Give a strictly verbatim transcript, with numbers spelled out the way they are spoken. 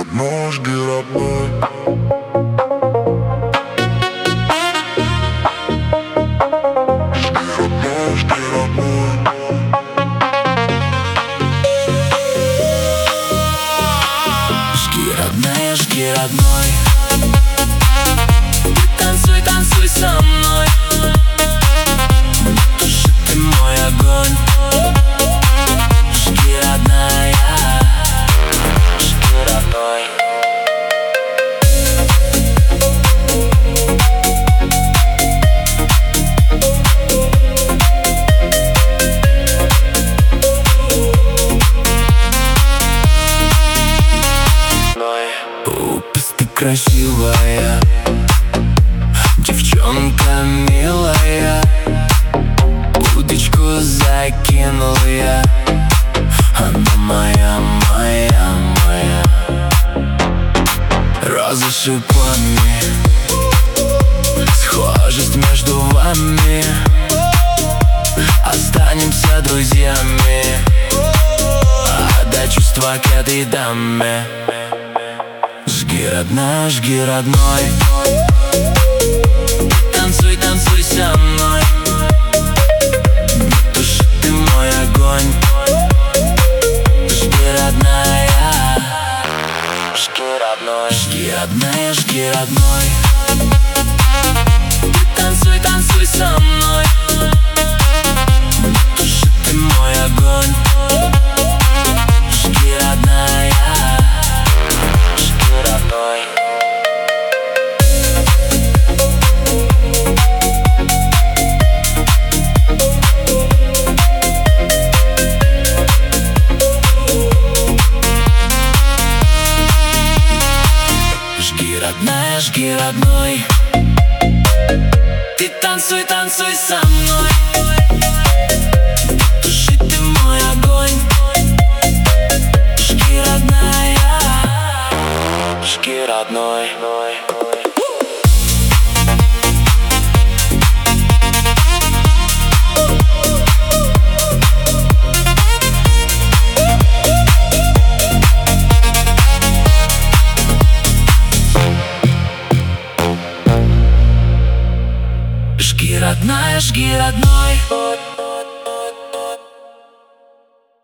родной, жги родной. Жги родной, жги родная, жги родной. Ты танцуй, танцуй со мной. Туши ты мой огонь. Жги родная, жги родной. Упс, ты красивая, девчонка милая. Удочку закинул я, она моя, моя, моя. Розы шипами, схожесть между вами. Останемся друзьями, отдай чувства к этой даме. Жги родная, жги родной. Танцуй, танцуй со мной. Туши ты мой огонь. Жги родная, жги родной. Жги родная, жги родной. Танцуй, танцуй со мной. Туши ты мой огонь. Жги родная, жги родной. Жги родная, жги родной. Ты танцуй, танцуй со мной. Туши ты мой огонь. Жги родная, жги родной. Жги родная, жги родной.